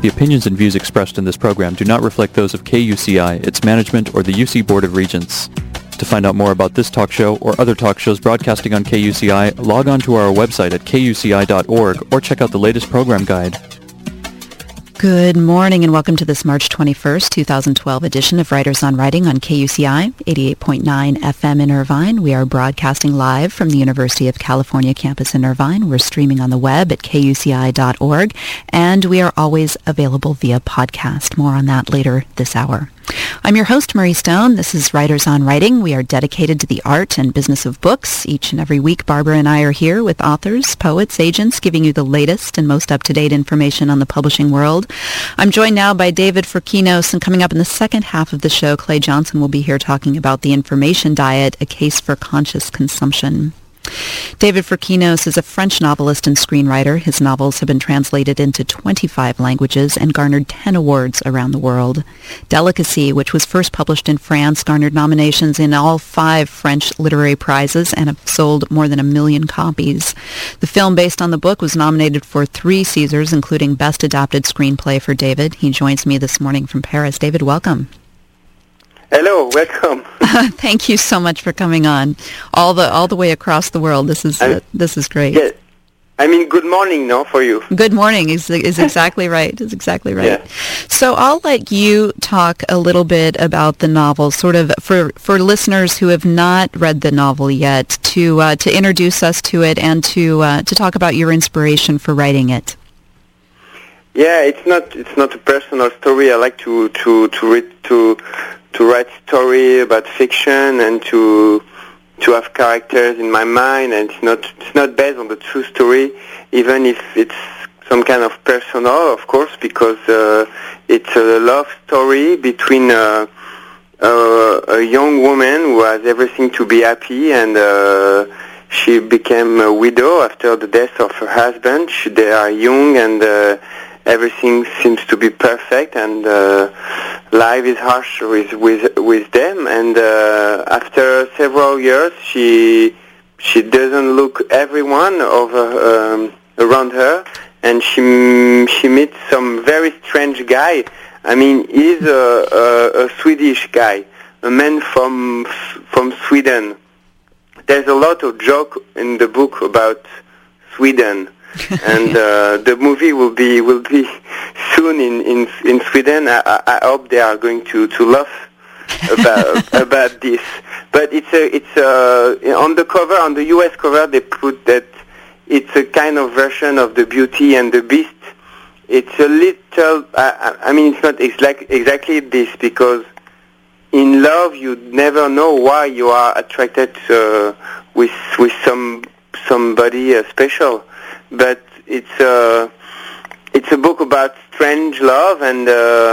The opinions and views expressed in this program do not reflect those of KUCI, its management, or the UC Board of Regents. To find out more about this talk show or other talk shows broadcasting on KUCI, log on to our website at kuci.org or check out the latest program guide. Good morning and welcome to this March 21st, 2012 edition of Writers on Writing on KUCI, 88.9 FM in Irvine. We are broadcasting live from the University of California campus in Irvine. We're streaming on the web at kuci.org, and we are always available via podcast. More on that later this hour. I'm your host, Marie Stone. This is Writers on Writing. We are dedicated to the art and business of books. Each and every week, Barbara and I are here with authors, poets, agents, giving you the latest and most up-to-date information on the publishing world. I'm joined now by David Frkinos, and coming up in the second half of the show, Clay Johnson will be here talking about The Information Diet, A Case for Conscious Consumption. David Frkinos is a French novelist and screenwriter. His novels have been translated into 25 languages and garnered 10 awards around the world. Delicacy, which was first published in France, garnered nominations in all 5 French literary prizes and have sold more than 1 million copies. The film based on the book was nominated for 3 Caesars, including Best Adapted Screenplay for David. He joins me this morning from Paris. David, welcome. Hello, welcome. Thank you so much for coming on, all the way across the world. This is great. Yeah, I mean, good morning, no, for you. Good morning is exactly right. Is exactly right. Yeah. So I'll let you talk a little bit about the novel, sort of for listeners who have not read the novel yet, to introduce us to it and to talk about your inspiration for writing it. Yeah, it's not a personal story. I like to write story about fiction and to have characters in my mind, and it's not based on the true story, even if it's some kind of personal, of course, because it's a love story between a young woman who has everything to be happy, and she became a widow after the death of her husband. They are young, and everything seems to be perfect, and life is harsh with them. And after several years, she doesn't look everyone over around her, and she meets some very strange guy. I mean, he's a Swedish guy, a man from Sweden. There's a lot of joke in the book about Sweden. And the movie will be soon in Sweden. I hope they are going to laugh about this. But it's on the cover, on the US cover, they put that it's a kind of version of the Beauty and the Beast. It's a little. I mean, it's not exactly this, because in love you never know why you are attracted with somebody special. But it's a book about strange love, and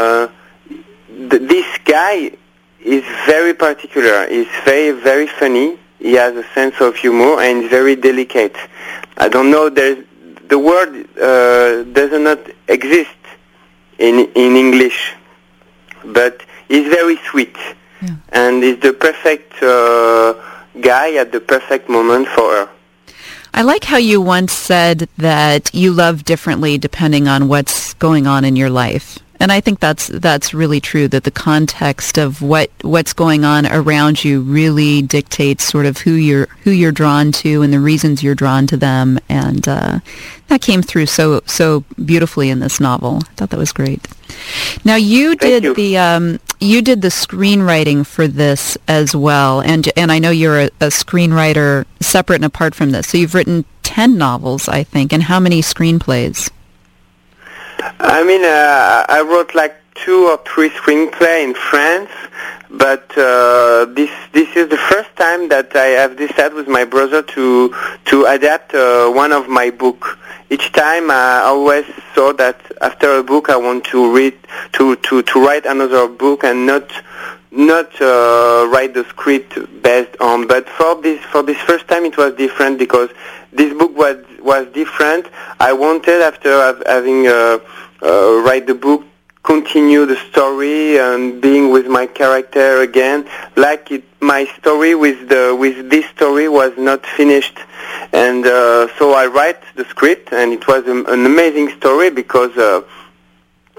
this guy is very particular. He's very, very funny. He has a sense of humor, and he's very delicate. I don't know. The word does not exist in English, but he's very sweet, and he's the perfect guy at the perfect moment for her. I like how you once said that you love differently depending on what's going on in your life. And I think that's really true, that the context of what's going on around you really dictates sort of who you're drawn to and the reasons you're drawn to them, and that came through so beautifully in this novel. I thought that was great. Now you did the screenwriting for this as well, and I know you're a screenwriter separate and apart from this. So you've written 10 novels, I think, and how many screenplays? I mean, I wrote like 2 or 3 screenplays in France, but this is the first time that I have decided with my brother to adapt one of my book. Each time I always thought that after a book I want to write another book and not write the script based on. But for this first time it was different, because this book was different. I wanted, after having write the book, continue the story and being with my character again. My story with this story was not finished, and so I write the script, and it was an amazing story, because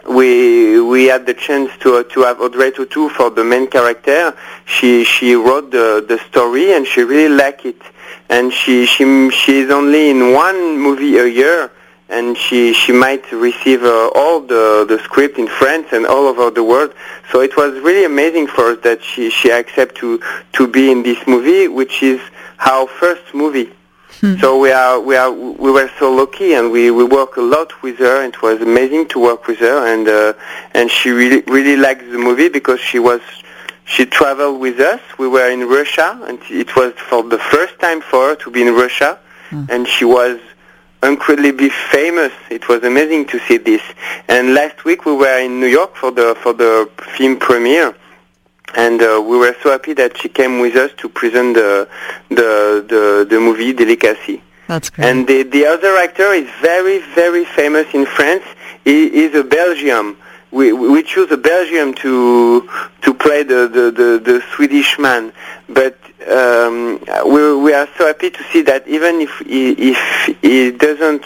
we had the chance to have Audrey Tautou for the main character. She wrote the story, and she really liked it. And she is only in one movie a year, and she might receive all the script in France and all over the world. So it was really amazing for us that she accepted to be in this movie, which is our first movie. So we were so lucky, and we worked a lot with her. And it was amazing to work with her, and she really liked the movie because she traveled with us. We were in Russia, and it was for the first time for her to be in Russia, and she was incredibly famous. It was amazing to see this. And last week we were in New York for the film premiere. And we were so happy that she came with us to present the movie Delicacy. That's great. And the other actor is very, very famous in France. He is a Belgian. We choose a Belgian to play the Swedish man. But we are so happy to see that even if he doesn't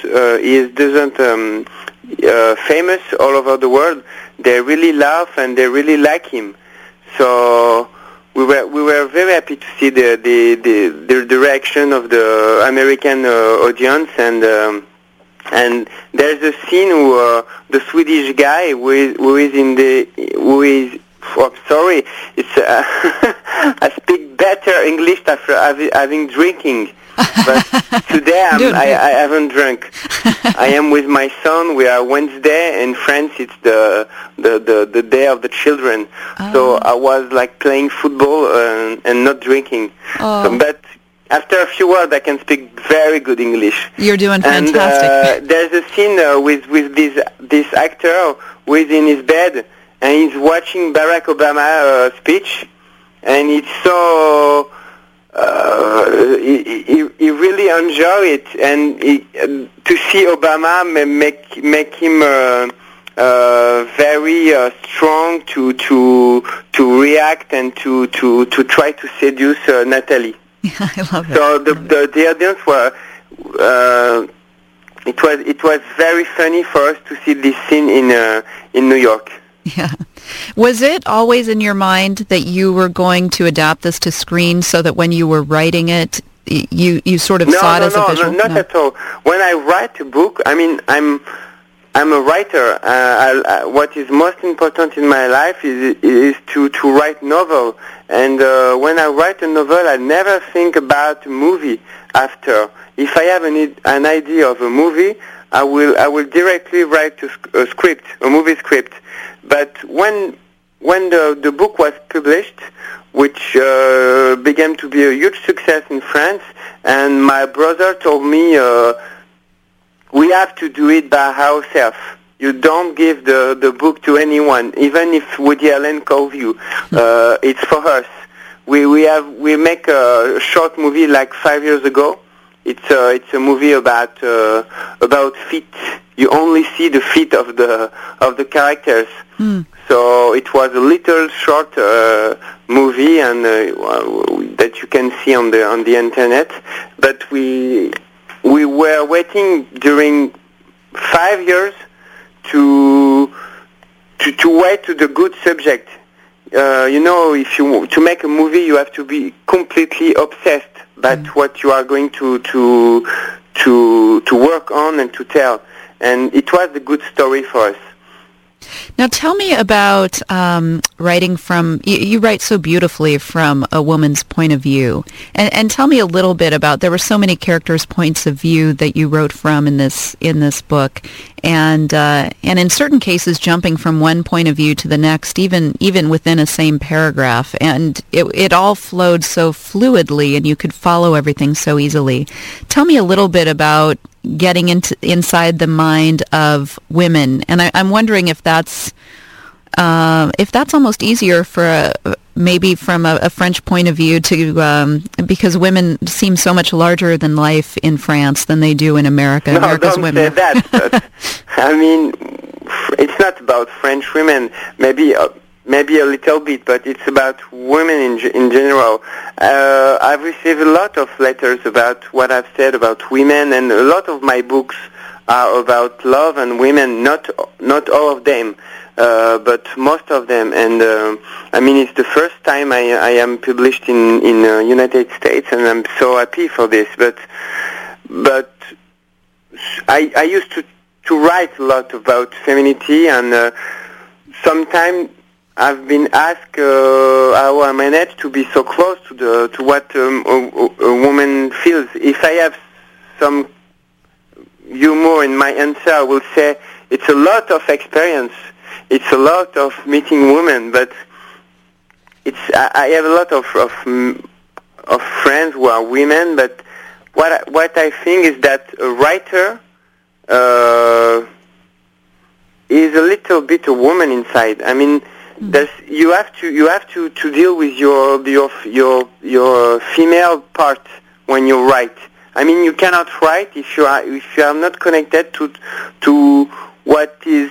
famous all over the world, they really love and they really like him. So we were very happy to see the reaction of the American audience, and there's a scene where the Swedish guy sorry, it's I speak better English after having drinking. But today I haven't drunk. I am with my son. We are Wednesday in France. It's the day of the children. So I was like playing football and not drinking. So, but after a few words, I can speak very good English. You're doing fantastic. And there's a scene with this actor who is in his bed and he's watching Barack Obama speech, and it's so. He really enjoy it, and to see Obama make him very strong to react and to try to seduce Natalie. Yeah, I love it. So the audience were it was very funny for us to see this scene in New York. Yeah. Was it always in your mind that you were going to adapt this to screen so that when you were writing it, you sort of saw it as a visual? No, not at all. When I write a book, I mean, I'm a writer. What is most important in my life is to write novel. And when I write a novel, I never think about a movie after. If I have an idea of a movie, I will directly write a script, a movie script. But when the book was published, which began to be a huge success in France, and my brother told me, we have to do it by ourselves. You don't give the book to anyone, even if Woody Allen calls you. It's for us. We make a short movie like 5 years ago. It's a movie about feet. You only see the feet of the characters. So it was a little short movie, and that you can see on the internet. But we were waiting during 5 years to wait to the good subject. If you to make a movie, you have to be completely obsessed by what you are going to work on and to tell. And it was a good story for us. Now tell me about writing from, you write so beautifully from a woman's point of view. And tell me a little bit about, there were so many characters' points of view that you wrote from in this book. And in certain cases jumping from one point of view to the next, even within a same paragraph. And it all flowed so fluidly and you could follow everything so easily. Tell me a little bit about getting inside the mind of women, and I'm wondering if that's almost easier for maybe from a French point of view to because women seem so much larger than life in France than they do in America. No, America's don't women. say that. But, I mean, it's not about French women. Maybe a little bit, but it's about women in general. I've received a lot of letters about what I've said about women, and a lot of my books are about love and women. Not all of them, but most of them. And I mean, it's the first time I am published in United States, and I'm so happy for this. But I used to write a lot about femininity, and sometimes I've been asked how I managed to be so close to what a woman feels. If I have some humor in my answer, I will say it's a lot of experience. It's a lot of meeting women, but I have a lot of friends who are women. But what I think is that a writer is a little bit a woman inside. I mean, you have to deal with your female part when you write. I mean, you cannot write if you are not connected to what is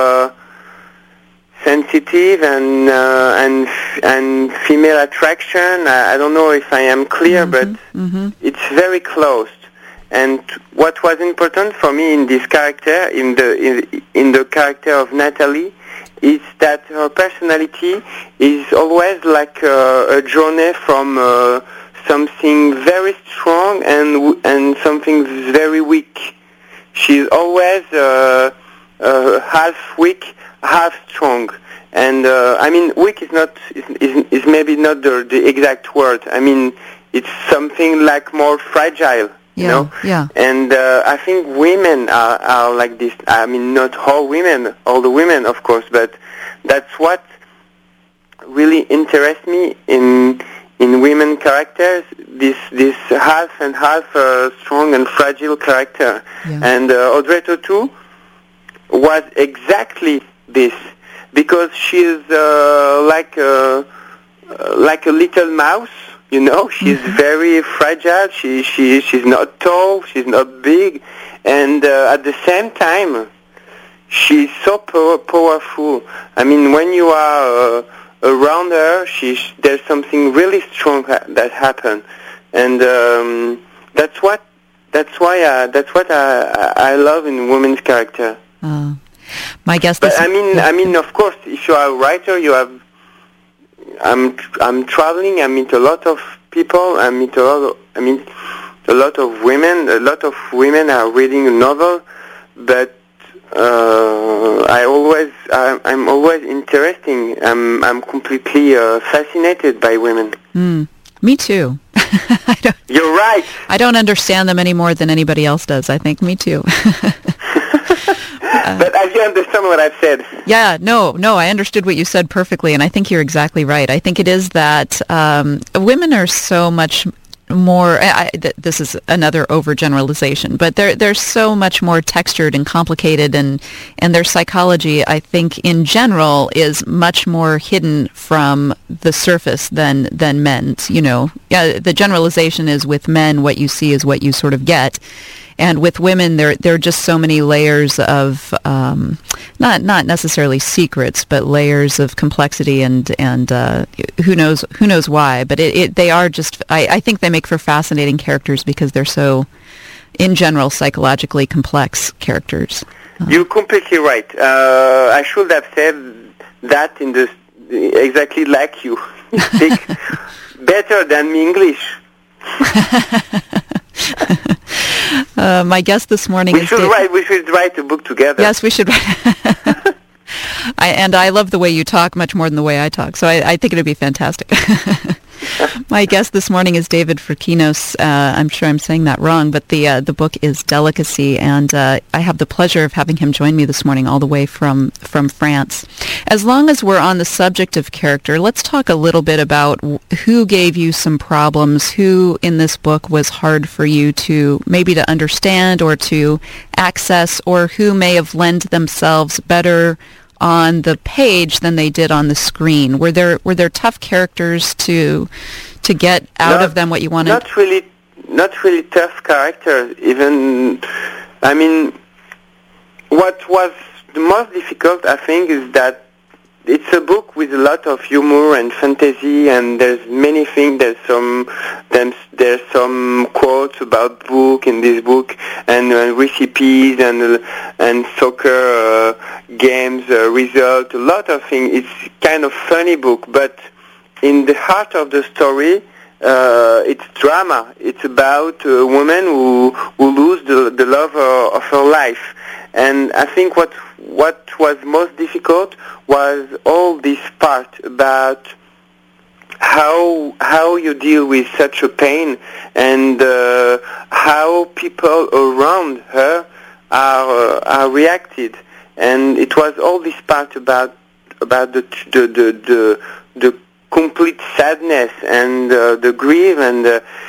sensitive and female attraction. I don't know if I am clear, but it's very close. And what was important for me in this character, in the character of Natalie, is that her personality is always like a journey from something very strong and something very weak. She's always half weak, half strong. And I mean, weak is maybe not the exact word. I mean, it's something like more fragile. You know? Yeah. And I think women are like this. I mean, not all the women, of course, but that's what really interests me in women characters. This half and half strong and fragile character. Yeah. And Audrey Tautou was exactly this, because she is like a little mouse. You know, she's very fragile. She's not tall. She's not big, and at the same time, she's so powerful. I mean, when you are around her, there's something really strong that happens, and that's what I love in women's character. My guess. But I mean, of course, if you are a writer, you have. I'm traveling. I meet a lot of people. I meet a lot of women. A lot of women are reading a novel, but I'm always interesting. I'm completely fascinated by women. Me too. You're right. I don't understand them any more than anybody else does. I think me too. But I do understand what I've said. Yeah, no, I understood what you said perfectly, and I think you're exactly right. I think it is that women are so much more, this is another overgeneralization, but they're so much more textured and complicated, and their psychology, I think, in general, is much more hidden from the surface than men's. You know, the generalization is with men, what you see is what you sort of get. And with women, there are just so many layers of not necessarily secrets, but layers of complexity, and who knows why. But they are just. I think they make for fascinating characters because they're so, in general, psychologically complex characters. You're completely right. I should have said that exactly like you. You speak better than me English. My guest this morning We should write a book together. Yes, we should. I love the way you talk much more than the way I talk, so I think it would be fantastic. My guest this morning is David Frickinos. I'm sure I'm saying that wrong, but the book is Delicacy, and I have the pleasure of having him join me this morning all the way from France. As long as we're on the subject of character, let's talk a little bit about who gave you some problems, who in this book was hard for you to understand or to access, or who may have lent themselves better on the page than they did on the screen. Were there tough characters to get out of them what you wanted? Not really tough characters. Even, I mean, what was the most difficult, I think, is that it's a book with a lot of humor and fantasy, and there's many things. There's some quotes about book in this book, and recipes and soccer games result. A lot of things. It's kind of funny book, but in the heart of the story, it's drama. It's about a woman who loses the love of her life, and I think what was most difficult was all this part about how you deal with such a pain, and how people around her are reacted, and it was all this part about the complete sadness and the grief and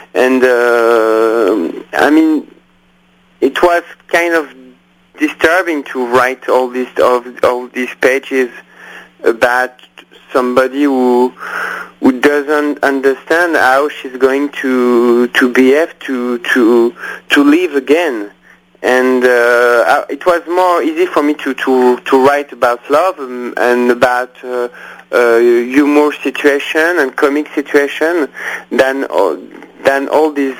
I mean, it was kind of disturbing to write all these pages about somebody who doesn't understand how she's going to behave to live again. And it was more easy for me to write about love and about humor situation and comic situation than all these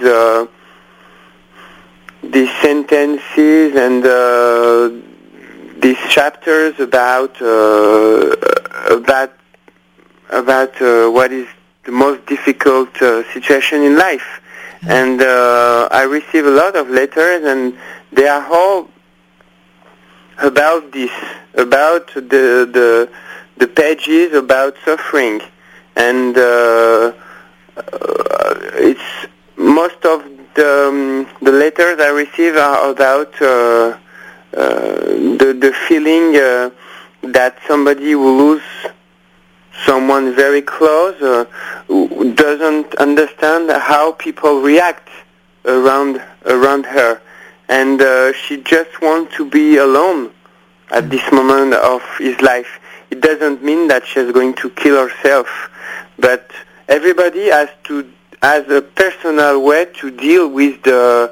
sentences and these chapters about what is the most difficult situation in life. And I receive a lot of letters, and they are all about this, about the pages about suffering, and it's most of the letters I receive are about the feeling that somebody will lose someone very close, who doesn't understand how people react around her, and she just wants to be alone at this moment of his life. It doesn't mean that she's going to kill herself, but everybody has a personal way to deal with the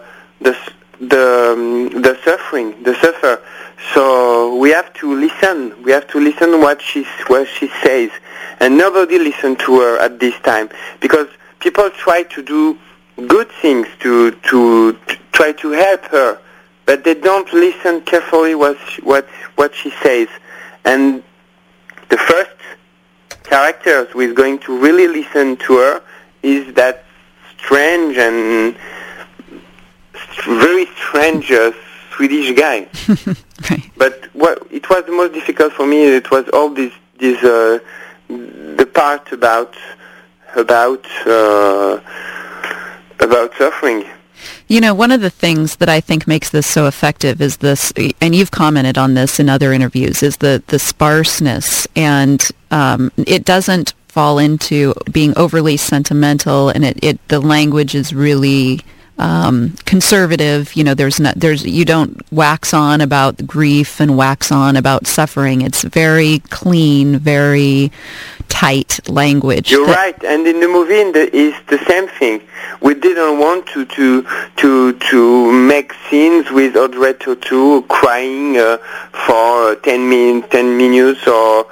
suffering, the suffer. So we have to listen. We have to listen what she says, and nobody listened to her at this time, because people try to do good things to try to help her, but they don't listen carefully what she says. And the first characters who is going to really listen to her is that strange and very strange Swedish guy. Right. But what it was the most difficult for me, it was all the part about suffering. You know, one of the things that I think makes this so effective is this, and you've commented on this in other interviews, is the sparseness, and it doesn't fall into being overly sentimental, and the language is really conservative. You know, you don't wax on about grief and wax on about suffering. It's very clean, very tight language. You're right, and in the movie it's the same thing. We didn't want to make scenes with Audrey Tautou crying for 10 minutes, or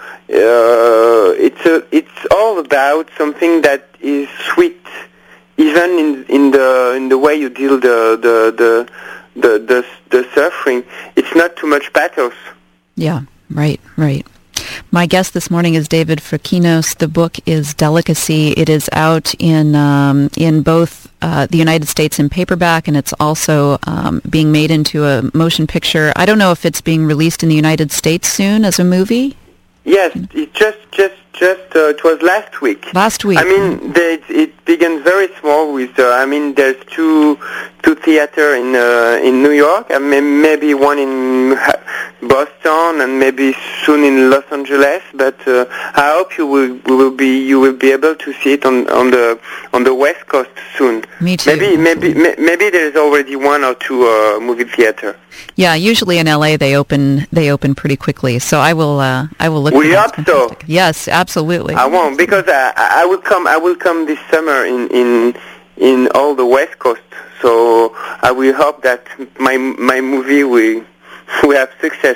it's all about something that is sweet, even in the way you deal the suffering. It's not too much pathos. Yeah, right. My guest this morning is David Frakinos. The book is Delicacy. It is out in both the United States in paperback, and it's also being made into a motion picture. I don't know if it's being released in the United States soon as a movie. Yes, it just it was last week. Last week. I mean, it began very small with. There's two theater in New York, and maybe one in Boston, and maybe soon in Los Angeles. But I hope you will be able to see it on the West Coast soon. Me too. Maybe there's already one or two movie theater. Yeah, usually in LA they open pretty quickly. So I will look. We hope so. Yes, absolutely. I won't, because I will come this summer in all the West Coast. So I will hope that my movie will have success.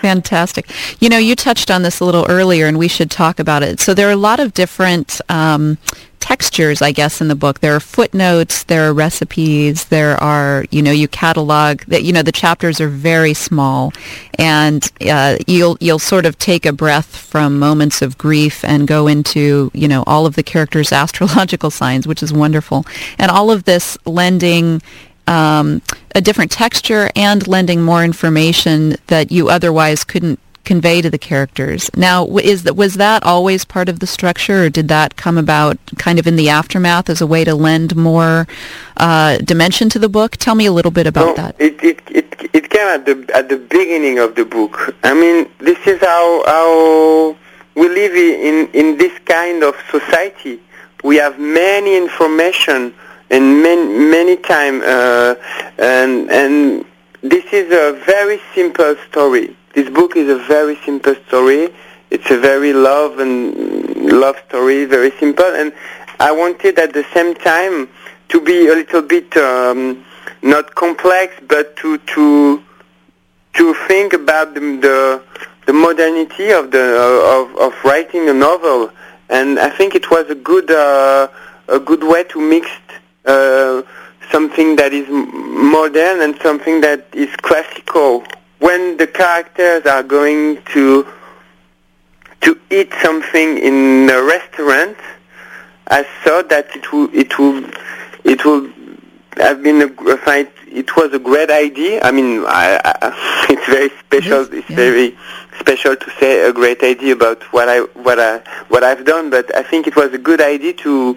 Fantastic. You know, you touched on this a little earlier, and we should talk about it. So there are a lot of different textures, I guess, in the book. There are footnotes, there are recipes, there are, you catalog that, the chapters are very small, and you'll sort of take a breath from moments of grief and go into, all of the characters' astrological signs, which is wonderful. And all of this lending a different texture and lending more information that you otherwise couldn't convey to the characters. Now, was that always part of the structure, or did that come about kind of in the aftermath as a way to lend more dimension to the book? Tell me a little bit about that. It came at the beginning of the book. I mean, this is how we live in this kind of society. We have many information and many time, and this is a very simple story. This book is a very simple story. It's a very love story, very simple. And I wanted at the same time to be a little bit not complex, but to think about the modernity of writing a novel. And I think it was a good way to mix something that is modern and something that is classical. When the characters are going to eat something in a restaurant, I thought that it would have been it was a great idea. I mean, it's very special. It's very special to say a great idea about what I've done. But I think it was a good idea to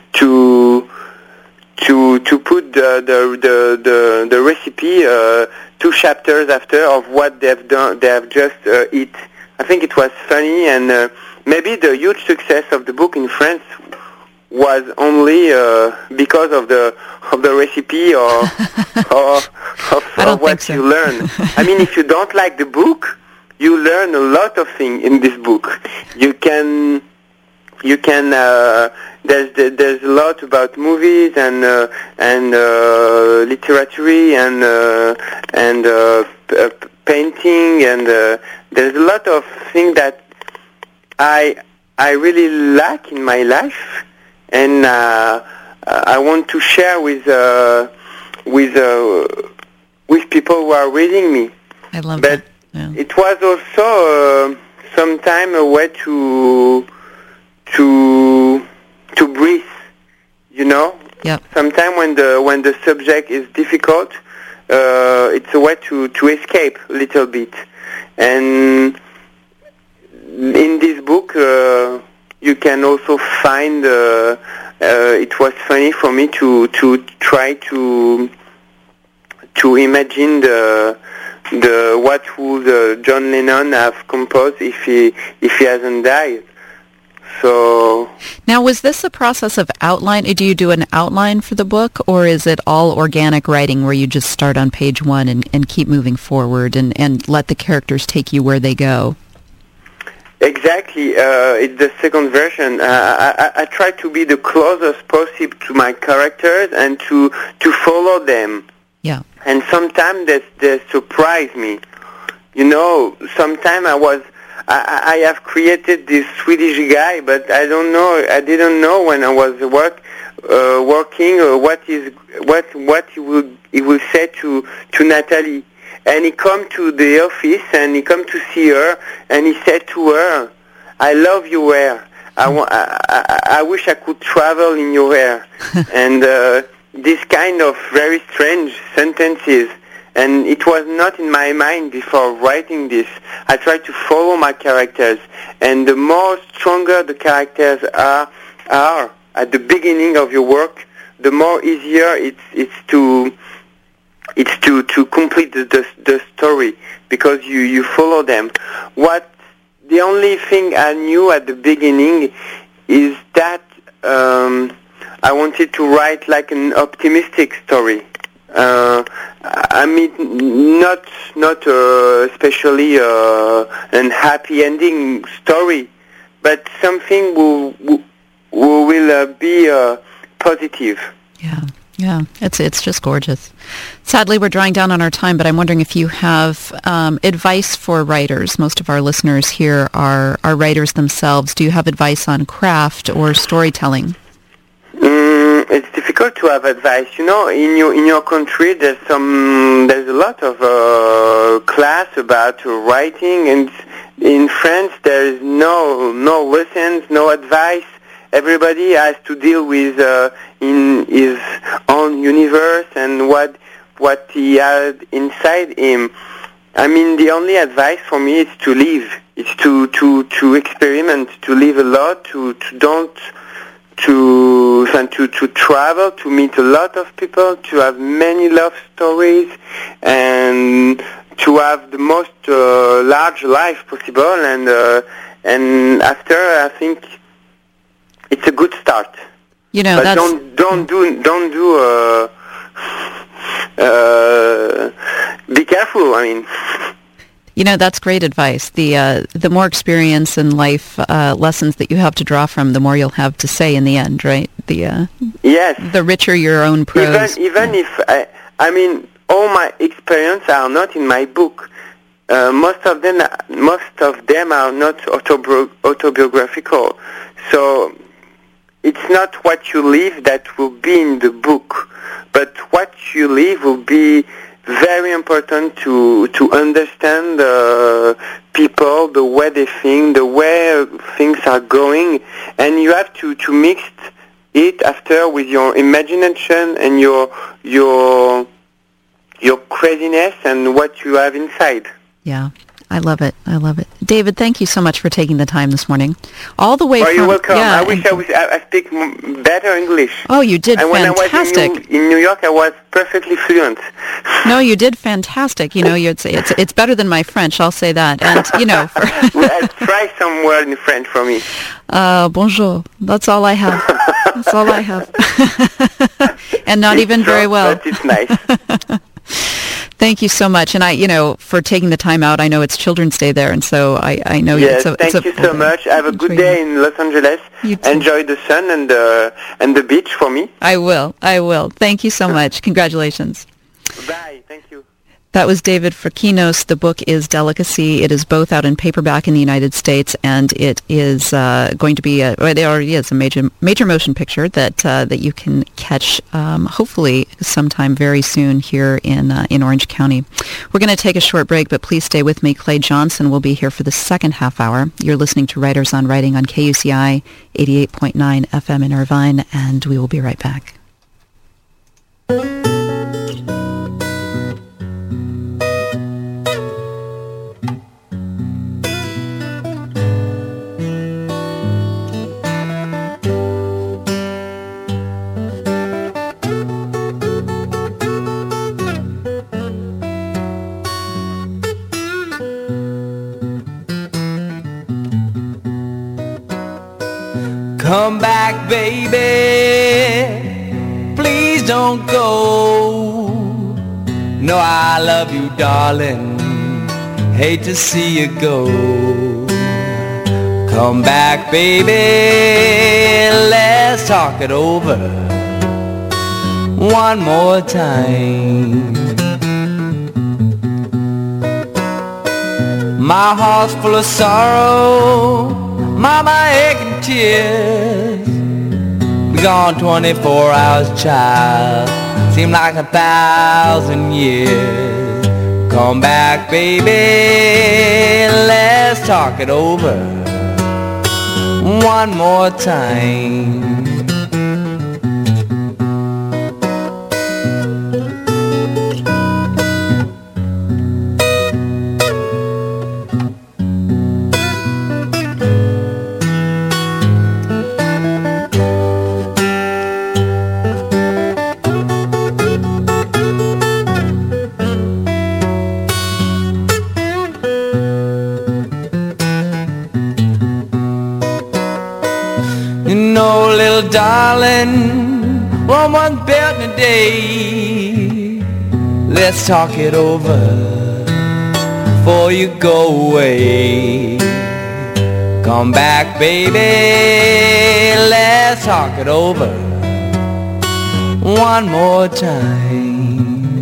put the recipe 2 chapters after of what they've done. They have just eat. I think it was funny, and maybe the huge success of the book in France was only because of the recipe or what you learn. I mean, if you don't like the book, you learn a lot of things in this book. You can there's a lot about movies and literature and painting, and there's a lot of things that I really like in my life, and I want to share with people who are reading me. I love that. Yeah. It was also sometime a way to breathe, Yep. Sometimes when the subject is difficult, it's a way to escape a little bit. And in this book, you can also find. It was funny for me to try to imagine what would John Lennon have composed if he hasn't died. So now, was this a process of outline? Do you do an outline for the book, or is it all organic writing where you just start on page 1 and keep moving forward and let the characters take you where they go? Exactly. It's the second version. I try to be the closest possible to my characters and to follow them. Yeah. And sometimes they surprise me. Sometimes I have created this Swedish guy, but I didn't know when I was working what he would say to Natalie. And he come to the office and he come to see her, and he said to her, "I love your hair. I wish I could travel in your hair." And this kind of very strange sentences. And it was not in my mind before writing this. I tried to follow my characters, and the more stronger the characters are at the beginning of your work, the more easier it's to complete the story, because you follow them. The only thing I knew at the beginning is that I wanted to write like an optimistic story. I mean, not especially an happy ending story, but something will be positive. Yeah. Yeah, it's just gorgeous. Sadly, we're drawing down on our time, but I'm wondering if you have advice for writers. Most of our listeners here are writers themselves. Do you have advice on craft or storytelling? It's difficult to have advice. In your country, there's a lot of class about writing, and in France there is no lessons, no advice. Everybody has to deal with in his own universe and what he had inside him. I mean, the only advice for me is to live. It's to experiment, to live a lot, to travel, to meet a lot of people, to have many love stories, and to have the most large life possible. And after, I think it's a good start. But don't do. Be careful. I mean. That's great advice. The more experience and life lessons that you have to draw from, the more you'll have to say in the end, right? Yes. The richer your own prose. Even if all my experience are not in my book. Most of them are not autobiographical. So it's not what you live that will be in the book, but what you live will be very important to understand people, the way they think, the way things are going, and you have to mix it after with your imagination and your craziness and what you have inside. Yeah. I love it. David, thank you so much for taking the time this morning. All the way from... you're welcome. Yeah, I wish I speak better English. Oh, you did and fantastic. When I was in New York, I was perfectly fluent. No, you did fantastic. It's better than my French, I'll say that. And, Well, try some word in French for me. Bonjour. That's all I have. And not even very well. But it's nice. Thank you so much, and for taking the time out. I know it's Children's Day there, and so I know yes, thank you so much. Have a good day in Los Angeles. You too. Enjoy the sun and the beach for me. I will. Thank you so much. Congratulations. Bye. Thank you. That was David Frakinos. The book is Delicacy. It is both out in paperback in the United States, and it is going to be it already is a major motion picture that you can catch hopefully sometime very soon here in Orange County. We're going to take a short break, but please stay with me. Clay Johnson will be here for the second half hour. You're listening to Writers on Writing on KUCI 88.9 FM in Irvine, and we will be right back. Come back, baby, please don't go. No, I love you, darling, hate to see you go. Come back, baby, let's talk it over one more time. My heart's full of sorrow, mama aching tears. Be gone 24 hours, child, seem like 1,000 years. Come back, baby, let's talk it over one more time. Darling, one was built in a day. Let's talk it over before you go away. Come back, baby, let's talk it over one more time.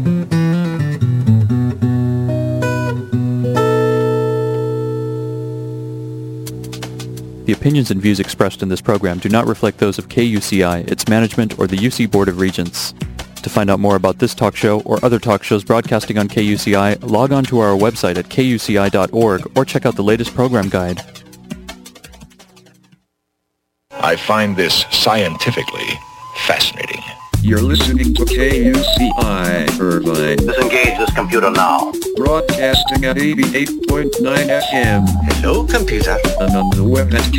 The opinions and views expressed in this program do not reflect those of KUCI, its management, or the UC Board of Regents. To find out more about this talk show or other talk shows broadcasting on KUCI, log on to our website at kuci.org or check out the latest program guide. I find this scientifically fascinating. You're listening to KUCI Irvine. Disengage this computer now. Broadcasting at 88.9 FM. Hello, computer. And on the web at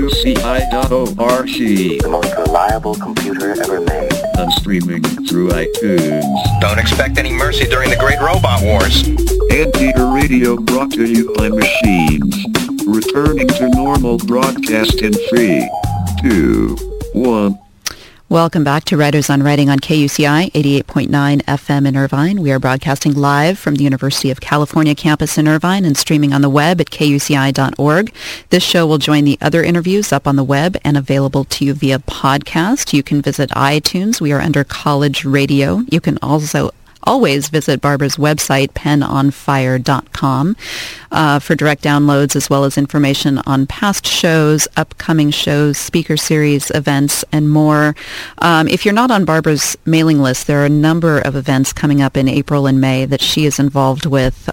kuci.org. The most reliable computer ever made. And streaming through iTunes. Don't expect any mercy during the Great Robot Wars. Anteater Radio brought to you by machines. Returning to normal broadcast in 3, 2, 1. Welcome back to Writers on Writing on KUCI, 88.9 FM in Irvine. We are broadcasting live from the University of California campus in Irvine and streaming on the web at kuci.org. This show will join the other interviews up on the web and available to you via podcast. You can visit iTunes. We are under College Radio. You can also always visit Barbara's website, penonfire.com, for direct downloads as well as information on past shows, upcoming shows, speaker series, events, and more. If you're not on Barbara's mailing list, there are a number of events coming up in April and May that she is involved with.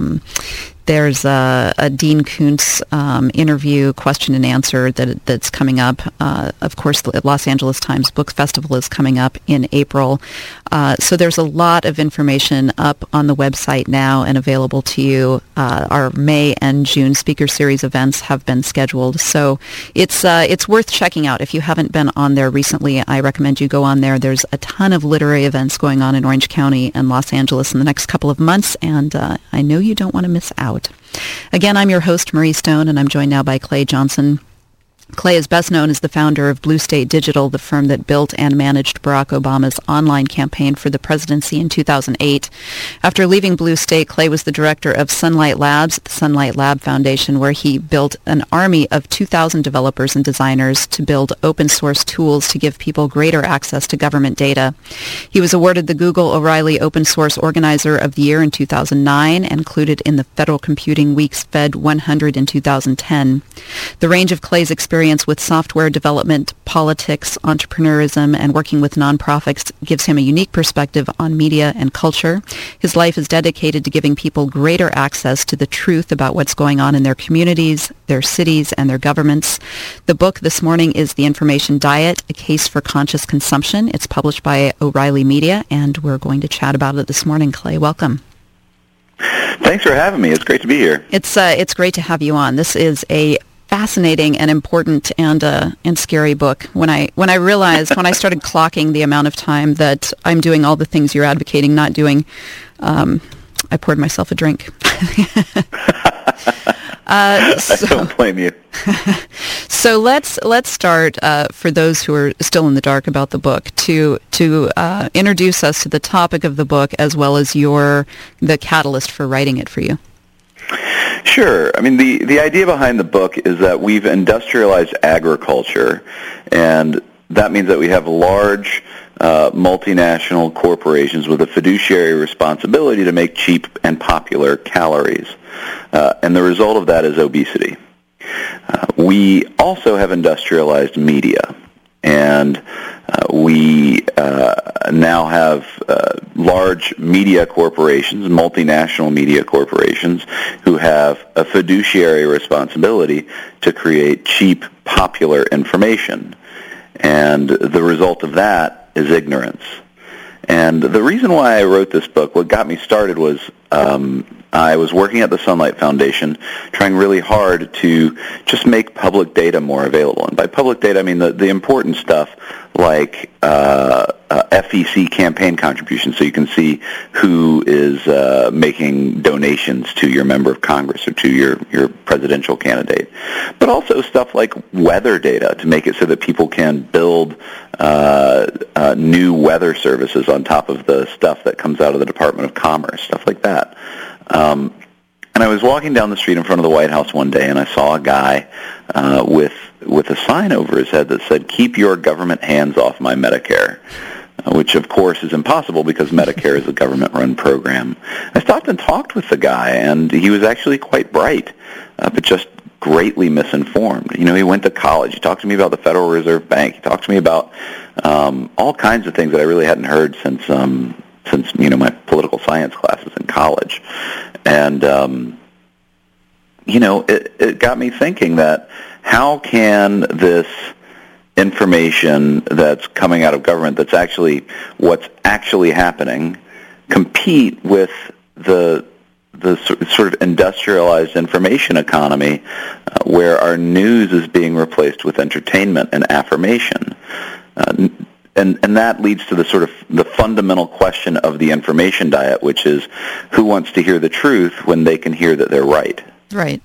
There's a Dean Koontz interview, question and answer that's coming up. Of course, the Los Angeles Times Book Festival is coming up in April. So there's a lot of information up on the website now and available to you. Our May and June speaker series events have been scheduled. So it's worth checking out. If you haven't been on there recently, I recommend you go on there. There's a ton of literary events going on in Orange County and Los Angeles in the next couple of months, and I know you don't want to miss out. Again, I'm your host, Marie Stone, and I'm joined now by Clay Johnson. Clay is best known as the founder of Blue State Digital, the firm that built and managed Barack Obama's online campaign for the presidency in 2008. After leaving Blue State, Clay was the director of Sunlight Labs, the Sunlight Lab Foundation, where he built an army of 2,000 developers and designers to build open-source tools to give people greater access to government data. He was awarded the Google O'Reilly Open Source Organizer of the Year in 2009 and included in the Federal Computing Week's Fed 100 in 2010. The range of Clay's experience with software development, politics, entrepreneurism, and working with nonprofits gives him a unique perspective on media and culture. His life is dedicated to giving people greater access to the truth about what's going on in their communities, their cities, and their governments. The book this morning is The Information Diet, A Case for Conscious Consumption. It's published by O'Reilly Media, and we're going to chat about it this morning. Clay, welcome. Thanks for having me. It's great to be here. It's great to have you on. This is a fascinating and important and scary book. When I realized, when I started clocking the amount of time that I'm doing all the things you're advocating not doing, I poured myself a drink. I don't blame you. So let's start, for those who are still in the dark about the book, to introduce us to the topic of the book as well as the catalyst for writing it for you. Sure. I mean, the idea behind the book is that we've industrialized agriculture, and that means that we have large multinational corporations with a fiduciary responsibility to make cheap and popular calories. And the result of that is obesity. We also have industrialized media, and we now have large media corporations, multinational media corporations, who have a fiduciary responsibility to create cheap, popular information. And the result of that is ignorance. And the reason why I wrote this book, what got me started was I was working at the Sunlight Foundation trying really hard to just make public data more available. And by public data, I mean the important stuff like FEC campaign contributions, so you can see who is making donations to your member of Congress or to your presidential candidate. But also stuff like weather data to make it so that people can build new weather services on top of the stuff that comes out of the Department of Commerce, stuff like that. And I was walking down the street in front of the White House one day, and I saw a guy with a sign over his head that said, "Keep your government hands off my Medicare." which of course is impossible because Medicare is a government-run program. I stopped and talked with the guy, and he was actually quite bright, but just greatly misinformed. You know, he went to college. He talked to me about the Federal Reserve Bank. He talked to me about all kinds of things that I really hadn't heard since you know, my political science classes in college. And you know, it got me thinking that how can this information that's coming out of government, that's actually what's actually happening, compete with the sort of industrialized information economy where our news is being replaced with entertainment and affirmation. And that leads to the fundamental question of the information diet, which is who wants to hear the truth when they can hear that they're right. Right.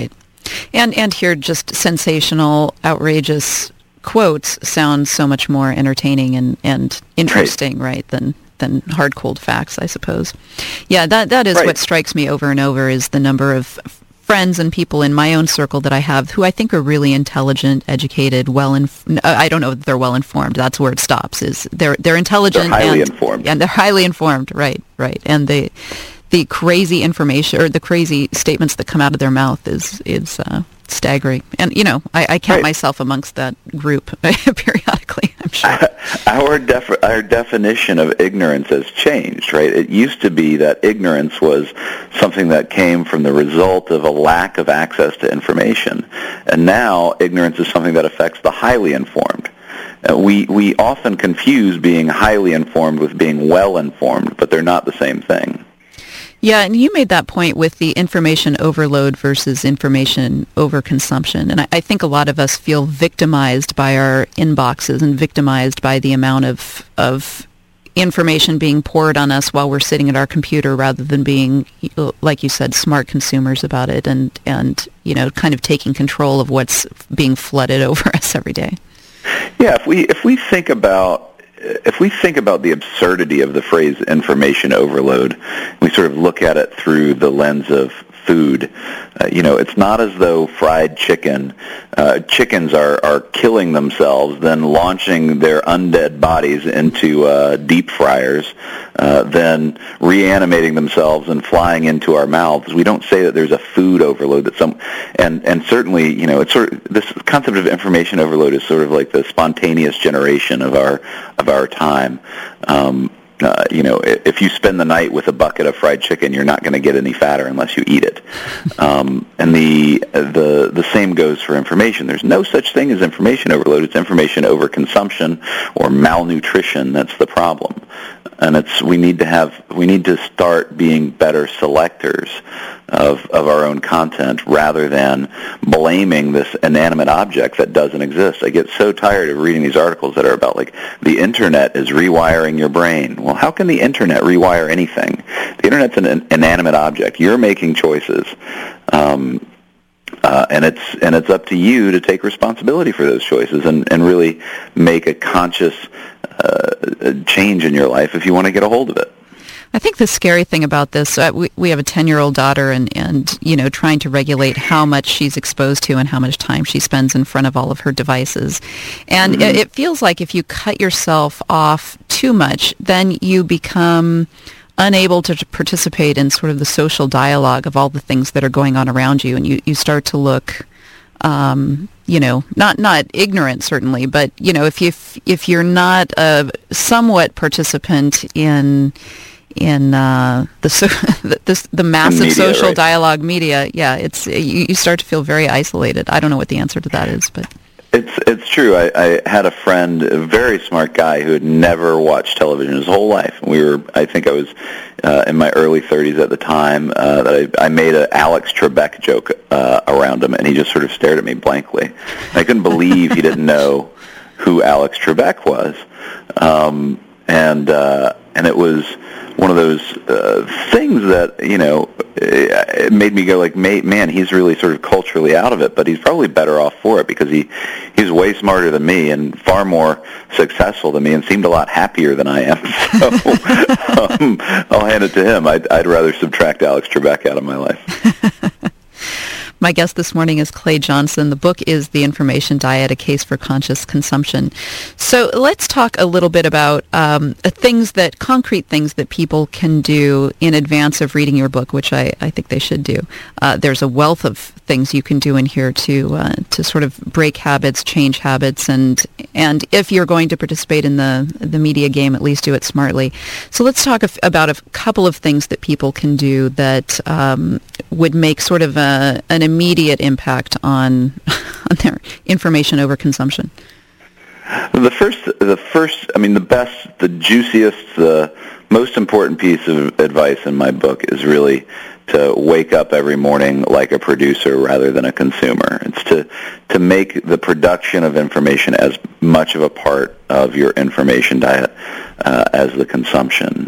And hear just sensational, outrageous quotes sound so much more entertaining and interesting, right, than hard, cold facts, I suppose. Yeah, that is what strikes me over and over is the number of friends and people in my own circle that I have who I think are really intelligent, educated, I don't know that they're well informed. That's where it stops. Is they're intelligent, they're highly informed, and they're highly informed. Right. And the crazy information or the crazy statements that come out of their mouth is staggering. And, you know, I count myself amongst that group periodically, I'm sure. Our definition of ignorance has changed, right? It used to be that ignorance was something that came from the result of a lack of access to information. And now ignorance is something that affects the highly informed. We often confuse being highly informed with being well informed, but they're not the same thing. Yeah, and you made that point with the information overload versus information overconsumption. And I think a lot of us feel victimized by our inboxes and victimized by the amount of information being poured on us while we're sitting at our computer rather than being, like you said, smart consumers about it and you know, kind of taking control of what's being flooded over us every day. Yeah, if we think about the absurdity of the phrase information overload, we sort of look at it through the lens of food. You know, it's not as though fried chickens are killing themselves, then launching their undead bodies into deep fryers, then reanimating themselves and flying into our mouths. We don't say that there's a food overload and certainly, you know, it's this concept of information overload is sort of like the spontaneous generation of our time. You know, if you spend the night with a bucket of fried chicken, you're not going to get any fatter unless you eat it. And the same goes for information. There's no such thing as information overload. It's information overconsumption or malnutrition that's the problem. And we need to start being better selectors of our own content rather than blaming this inanimate object that doesn't exist. I get so tired of reading these articles that are about, like, the Internet is rewiring your brain. Well, how can the Internet rewire anything? The Internet's an inanimate object. You're making choices. And it's up to you to take responsibility for those choices and really make a conscious change in your life if you want to get a hold of it. I think the scary thing about this, we have a 10-year-old daughter and, you know, trying to regulate how much she's exposed to and how much time she spends in front of all of her devices. And it feels like if you cut yourself off too much, then you become unable to participate in sort of the social dialogue of all the things that are going on around you, and you start to look, you know, not ignorant certainly, but, you know, if you're not a somewhat participant in the massive media, social dialogue media, yeah, it's you start to feel very isolated. I don't know what the answer to that is, but it's true. I had a friend, a very smart guy, who had never watched television his whole life. I think I was in my early 30s at the time. That I made an Alex Trebek joke around him, and he just sort of stared at me blankly. And I couldn't believe he didn't know who Alex Trebek was, and it was one of those things that, you know, it made me go like, man, he's really sort of culturally out of it, but he's probably better off for it because he's way smarter than me and far more successful than me and seemed a lot happier than I am. So I'll hand it to him. I'd rather subtract Alex Trebek out of my life. My guest this morning is Clay Johnson. The book is The Information Diet, A Case for Conscious Consumption. So let's talk a little bit about concrete things that people can do in advance of reading your book, which I think they should do. There's a wealth of things you can do in here to sort of break habits, change habits, and if you're going to participate in the media game, at least do it smartly. So let's talk about a couple of things that people can do that would make sort of an immediate impact on their information overconsumption. The first, I mean, the best, the juiciest, the most important piece of advice in my book is really to wake up every morning like a producer rather than a consumer. It's to make the production of information as much of a part of your information diet as the consumption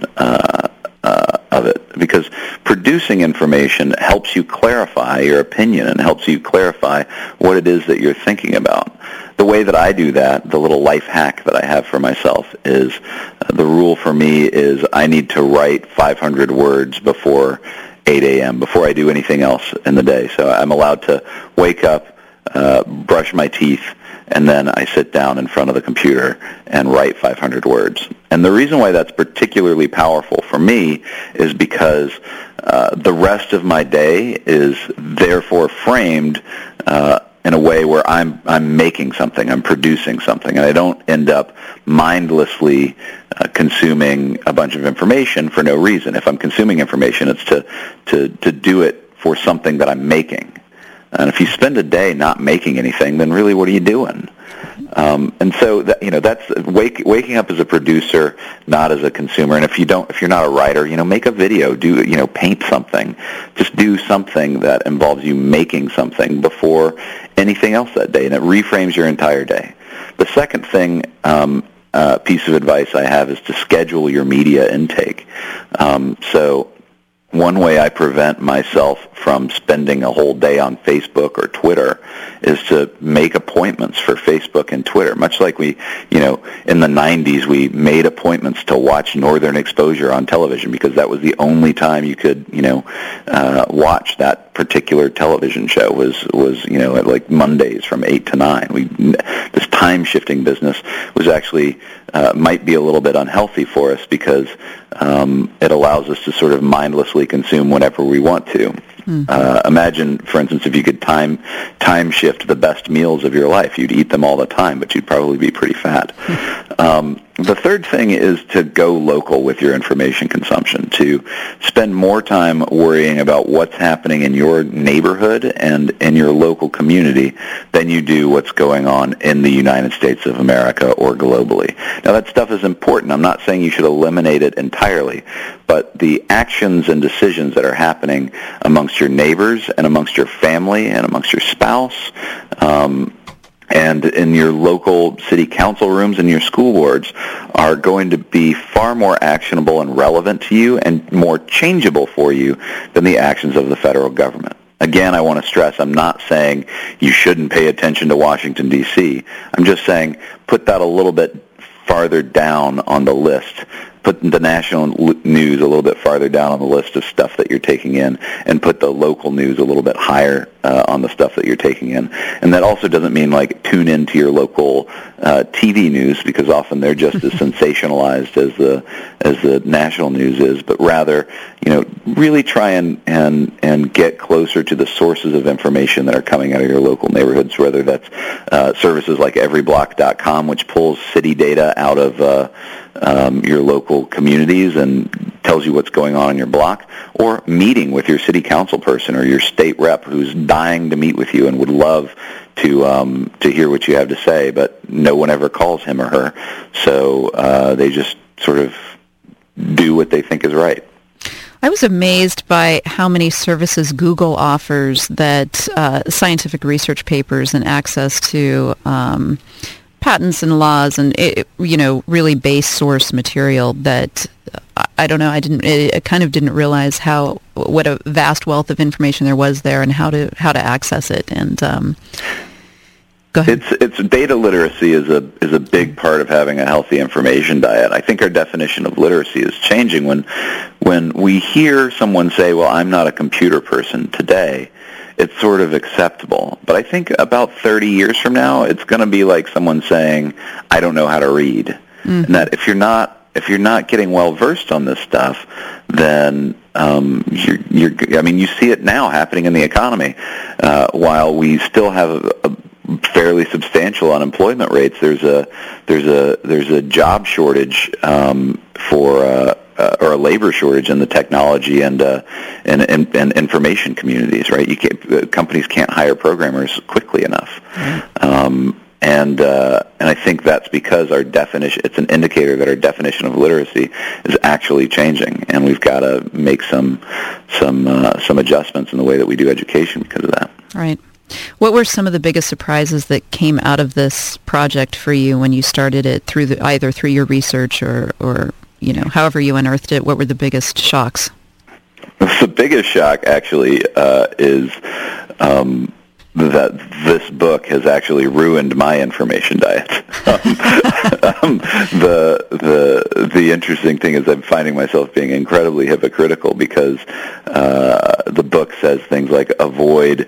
of it, because producing information helps you clarify your opinion and helps you clarify what it is that you're thinking about. The way that I do that, the little life hack that I have for myself is, the rule for me is I need to write 500 words before 8 a.m., before I do anything else in the day. So I'm allowed to wake up, brush my teeth, and then I sit down in front of the computer and write 500 words. And the reason why that's particularly powerful for me is because the rest of my day is therefore framed in a way where I'm making something, I'm producing something, and I don't end up mindlessly consuming a bunch of information for no reason. If I'm consuming information, it's to do it for something that I'm making. And if you spend a day not making anything, then really what are you doing? And so that's waking up as a producer, not as a consumer. And if you're not a writer, make a video, paint something, just do something that involves you making something before anything else that day, and it reframes your entire day. The second thing, piece of advice I have is to schedule your media intake. So one way I prevent myself from spending a whole day on Facebook or Twitter is to make appointments for Facebook and Twitter. Much like we, in the 90s, we made appointments to watch Northern Exposure on television because that was the only time you could, watch that particular television show was at like Mondays from 8 to 9. This time-shifting business was actually might be a little bit unhealthy for us because it allows us to sort of mindlessly consume whenever we want to. Imagine, for instance, if you could time shift the best meals of your life. You'd eat them all the time, but you'd probably be pretty fat. The third thing is to go local with your information consumption, to spend more time worrying about what's happening in your neighborhood and in your local community than you do what's going on in the United States of America or globally. Now, that stuff is important. I'm not saying you should eliminate it entirely, but the actions and decisions that are happening amongst your neighbors and amongst your family and amongst your spouse, and in your local city council rooms and your school boards are going to be far more actionable and relevant to you and more changeable for you than the actions of the federal government. Again, I want to stress, I'm not saying you shouldn't pay attention to Washington, D.C. I'm just saying put that a little bit farther down on the list. Put the national news a little bit farther down on the list of stuff that you're taking in, and put the local news a little bit higher on the stuff that you're taking in. And that also doesn't mean like tune into your local TV news, because often they're just as sensationalized as the national news is, but rather, really try and get closer to the sources of information that are coming out of your local neighborhoods, whether that's services like everyblock.com, which pulls city data out of your local communities and tells you what's going on in your block, or meeting with your city council person or your state rep who's dying to meet with you and would love to hear what you have to say, but no one ever calls him or her, so they just sort of do what they think is right. I was amazed by how many services Google offers, that scientific research papers and access to patents and laws and really base source material that I don't know. I kind of didn't realize what a vast wealth of information there was there and how to access it. And go ahead. It's data literacy is a big part of having a healthy information diet. I think our definition of literacy is changing when we hear someone say, "Well, I'm not a computer person today." it's sort of acceptable. But I think about 30 years from now, it's going to be like someone saying, I don't know how to read. And that if you're not getting well versed on this stuff, then you see it now happening in the economy. While we still have a fairly substantial unemployment rates, there's a job shortage or a labor shortage in the technology and information communities. Right, companies can't hire programmers quickly enough. And I think that's because our definition, it's an indicator that our definition of literacy is actually changing, and we've got to make some adjustments in the way that we do education because of that. Right. What were some of the biggest surprises that came out of this project for you when you started it either through your research or however you unearthed it? What were the biggest shocks? The biggest shock actually is that this book has actually ruined my information diet. The interesting thing is I'm finding myself being incredibly hypocritical because the book says things like avoid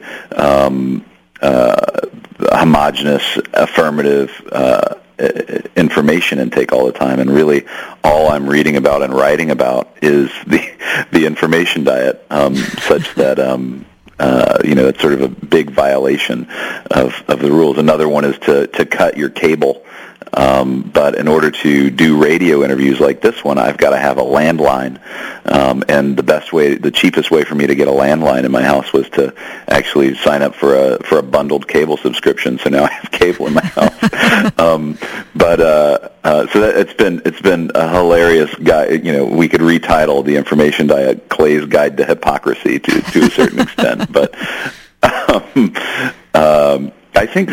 homogeneous, affirmative information intake all the time, and really all I'm reading about and writing about is the information diet, such that it's sort of a big violation of the rules. Another one is to cut your cable. But in order to do radio interviews like this one, I've got to have a landline. And the cheapest way for me to get a landline in my house was to actually sign up for a bundled cable subscription. So now I have cable in my house. So it's been a hilarious guide. We could retitle the information diet "Clay's Guide to Hypocrisy" to a certain extent. But I think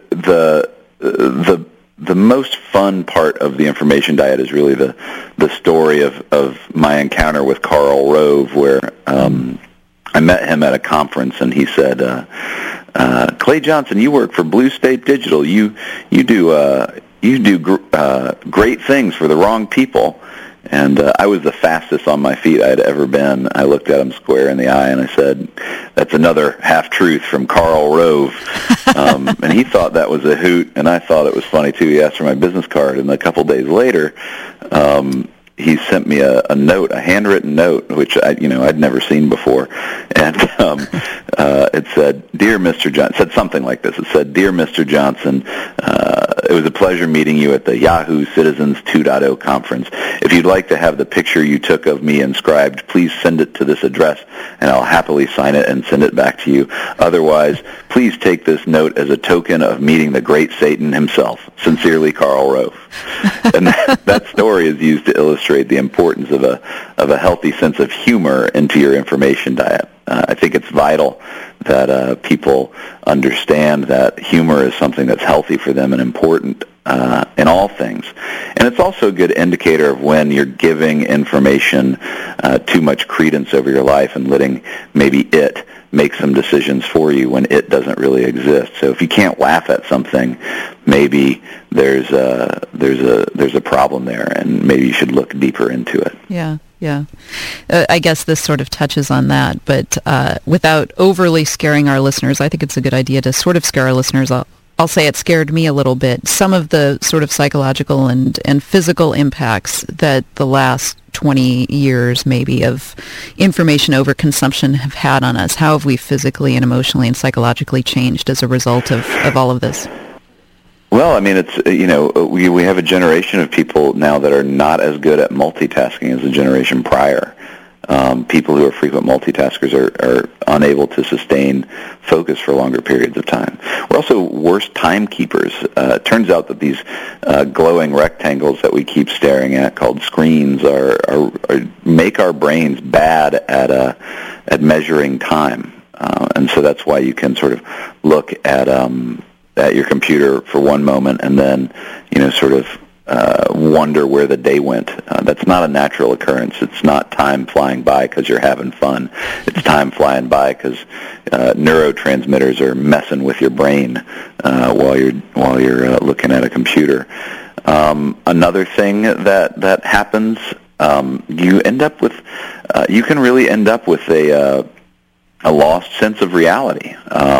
the most fun part of the information diet is really the story of my encounter with Karl Rove, where I met him at a conference, and he said, Clay Johnson, you work for Blue State Digital. You do great things for the wrong people. And I was the fastest on my feet I had ever been. I looked at him square in the eye, and I said, that's another half-truth from Karl Rove. And he thought that was a hoot, and I thought it was funny, too. He asked for my business card, and a couple days later, he sent me a note, a handwritten note, which I'd never seen before. And it said, Dear Mr. Johnson, said something like this. It said, Dear Mr. Johnson, it was a pleasure meeting you at the Yahoo Citizens 2.0 conference. If you'd like to have the picture you took of me inscribed, please send it to this address, and I'll happily sign it and send it back to you. Otherwise, please take this note as a token of meeting the great Satan himself. Sincerely, Karl Rove. And that story is used to illustrate the importance of a healthy sense of humor into your information diet. I think it's vital that people understand that humor is something that's healthy for them and important in all things. And it's also a good indicator of when you're giving information too much credence over your life and letting maybe it make some decisions for you when it doesn't really exist. So if you can't laugh at something, maybe there's a problem there, and maybe you should look deeper into it. Yeah. I guess this sort of touches on that, but without overly scaring our listeners, I think it's a good idea to sort of scare our listeners. I'll say it scared me a little bit. Some of the sort of psychological and physical impacts that the last 20 years maybe of information overconsumption have had on us. How have we physically and emotionally and psychologically changed as a result of all of this? Well, I mean, it's we have a generation of people now that are not as good at multitasking as the generation prior. People who are frequent multitaskers are unable to sustain focus for longer periods of time. We're also worse timekeepers. It turns out that these glowing rectangles that we keep staring at, called screens, are make our brains bad at measuring time, and so that's why you can sort of look at your computer for one moment and then sort of wonder where the day went. That's not a natural occurrence. It's not time flying by because you're having fun. It's time flying by because neurotransmitters are messing with your brain while you're looking at a computer. Another thing that happens, you can really end up with a lost sense of reality.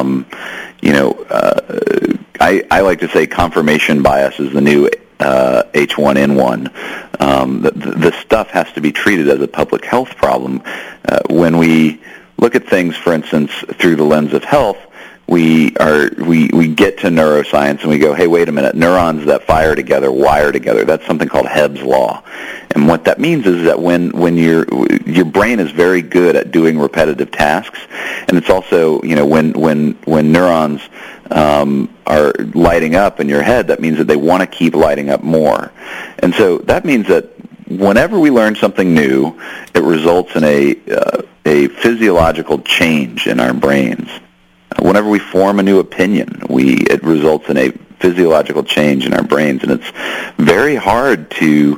I like to say confirmation bias is the new H1N1. The stuff has to be treated as a public health problem. When we look at things, for instance, through the lens of health, we get to neuroscience and we go, hey, wait a minute, neurons that fire together wire together. That's something called Hebb's law. And what that means is that when your brain is very good at doing repetitive tasks, and it's also, when neurons are lighting up in your head, that means that they want to keep lighting up more. And so that means that whenever we learn something new, it results in a physiological change in our brains. Whenever we form a new opinion, it results in a physiological change in our brains, and it's very hard to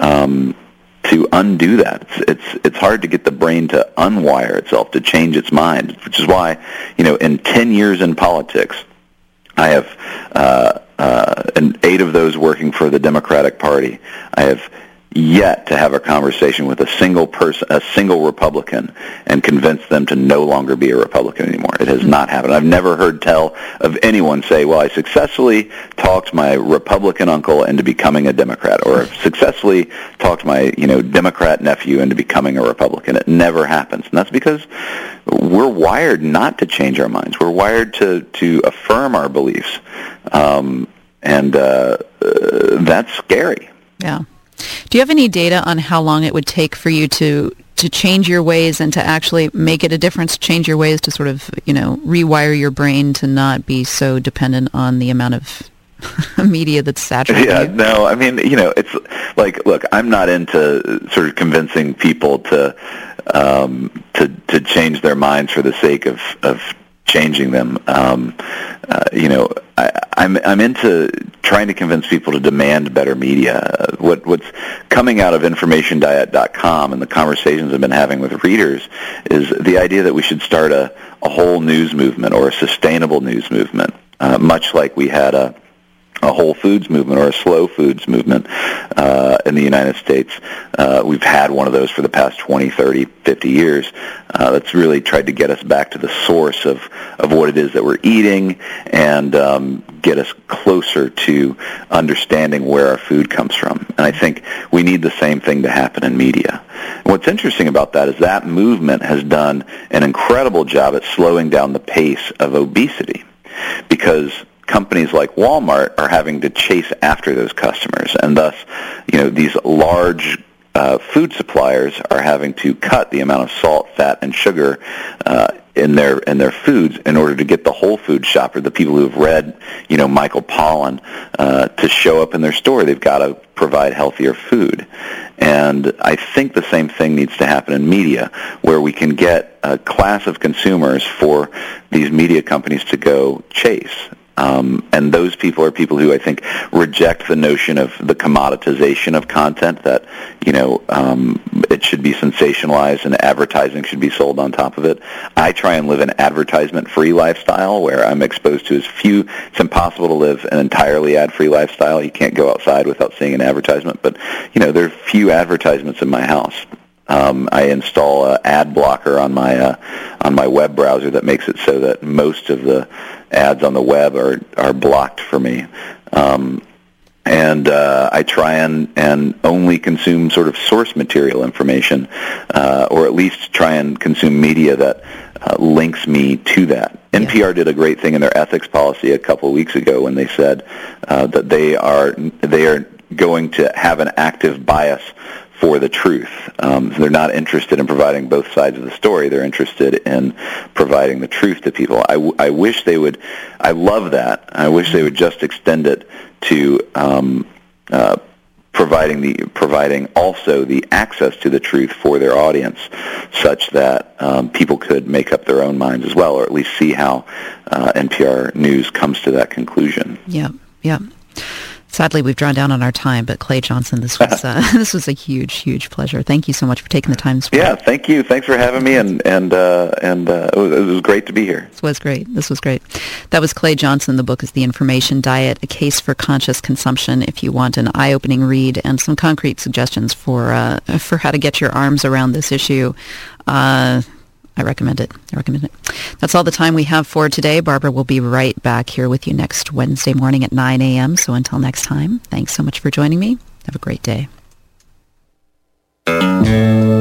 undo that. It's hard to get the brain to unwire itself, to change its mind, which is why, in 10 years in politics, I have, and 8 of those working for the Democratic Party, I have yet to have a conversation with a single Republican and convince them to no longer be a Republican anymore. It has not happened. I've never heard tell of anyone say, well, I successfully talked my Republican uncle into becoming a Democrat, or successfully talked my, Democrat nephew into becoming a Republican. It never happens. And that's because we're wired not to change our minds. We're wired to affirm our beliefs. And that's scary. Yeah. Do you have any data on how long it would take for you to change your ways and to actually make it a difference, change your ways to sort of, rewire your brain to not be so dependent on the amount of media that's saturated? Yeah, no, I mean, it's like, look, I'm not into sort of convincing people to change their minds for the sake of changing them. I'm into trying to convince people to demand better media. What's coming out of informationdiet.com and the conversations I've been having with readers is the idea that we should start a whole news movement, or a sustainable news movement, much like we had a whole foods movement or a slow foods movement in the United States. We've had one of those for the past 20, 30, 50 years. That's really tried to get us back to the source of what it is that we're eating, and get us closer to understanding where our food comes from. And I think we need the same thing to happen in media. And what's interesting about that is that movement has done an incredible job at slowing down the pace of obesity, because companies like Walmart are having to chase after those customers, and thus, these large food suppliers are having to cut the amount of salt, fat, and sugar in their foods in order to get the whole food shopper, the people who have read, Michael Pollan, to show up in their store. They've got to provide healthier food. And I think the same thing needs to happen in media, where we can get a class of consumers for these media companies to go chase. And those people are people who I think reject the notion of the commoditization of content, that, it should be sensationalized and advertising should be sold on top of it. I try and live an advertisement-free lifestyle where I'm exposed to as few. It's impossible to live an entirely ad-free lifestyle. You can't go outside without seeing an advertisement. But, there are few advertisements in my house. I install an ad blocker on my web browser that makes it so that most of the ads on the web are blocked for me. And I try and only consume sort of source material information, or at least try and consume media that links me to that. NPR did a great thing in their ethics policy a couple of weeks ago when they said that they are going to have an active bias for the truth. They're not interested in providing both sides of the story. They're interested in providing the truth to people. I wish they would. I love that. I wish they would just extend it to providing also the access to the truth for their audience, such that people could make up their own minds as well, or at least see how NPR News comes to that conclusion. Yeah. Sadly, we've drawn down on our time, but Clay Johnson, this was a huge, huge pleasure. Thank you so much for taking the time to speak. Yeah, thank you. Thanks for having me, and it was great to be here. This was great. That was Clay Johnson. The book is The Information Diet: A Case for Conscious Consumption. If you want an eye-opening read and some concrete suggestions for how to get your arms around this issue, I recommend it. That's all the time we have for today. Barbara will be right back here with you next Wednesday morning at 9 a.m. So until next time, thanks so much for joining me. Have a great day.